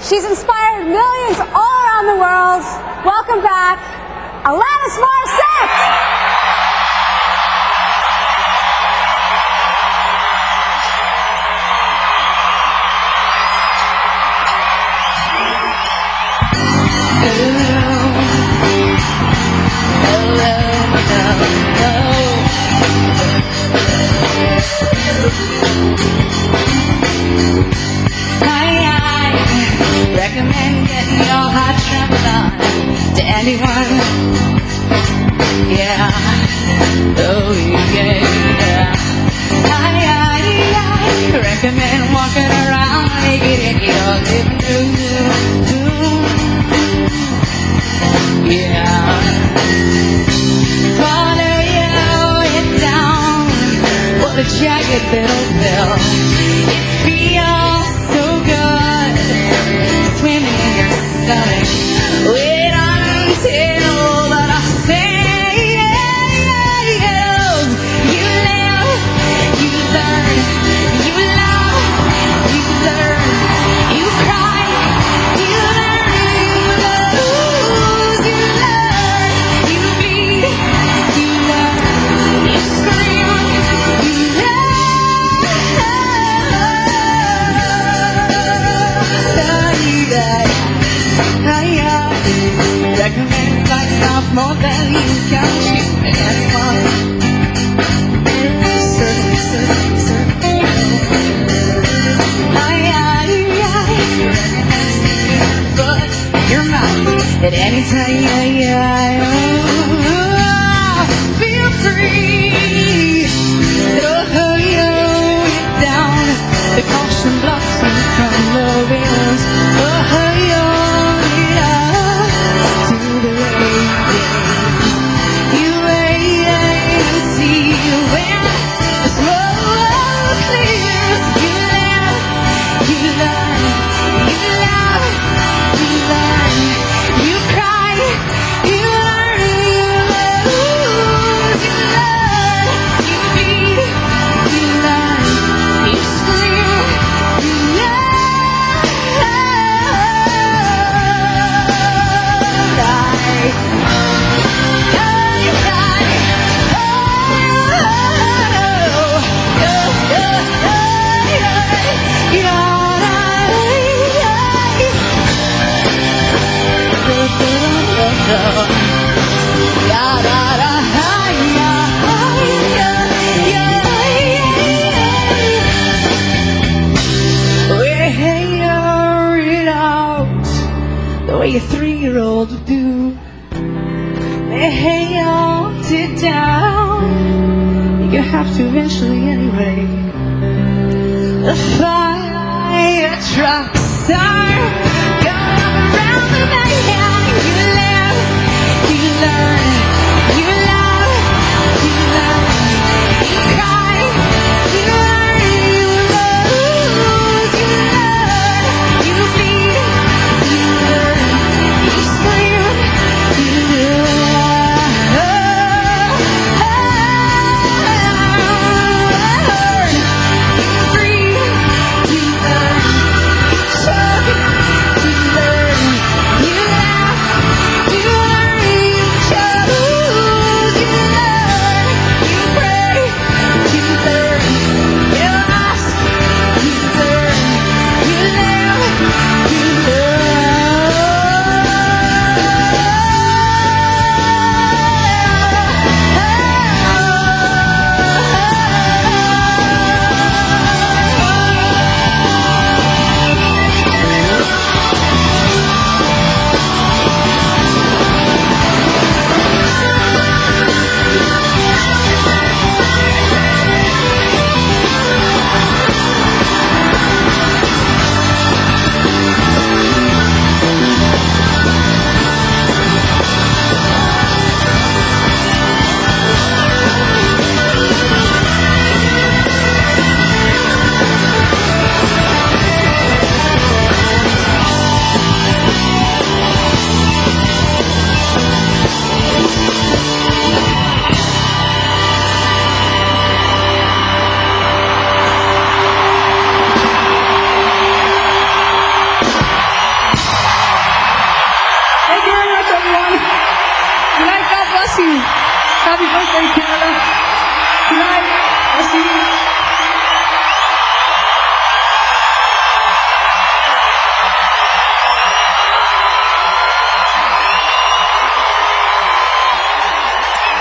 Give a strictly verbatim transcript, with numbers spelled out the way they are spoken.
She's inspired millions all around the world. Welcome back, Alanis Morissette! Recommend getting your heart trampled on to anyone. Yeah. Oh yeah. I, I, I recommend walking around naked in your living room. Yeah. Swallow your head down. What a jagged little pill. It feels so good. Swimming in your stomach. Wait until that I say yes. You live, you learn, you love, you learn, you cry, you learn, you lose, you learn, you bleed, you learn, you scream, you learn. Recommend biting off more than you can chew. Anyone? Certainly, certainly, certainly. I, I, I recommend sticking your foot in your mouth at any time. I, I, oh, feel free. Oh, yo, get down. The caution blossoms from the wheels. Oh, yo. A three-year-old would do. Hey, y'all, sit down. You have to eventually anyway. The fire trucks are going around the night. You live, you learn, you love, you learn, you cry, you learn, you lose, you learn, you bleed, you learn. You you. Happy birthday, Canada. Good night. I'll see you.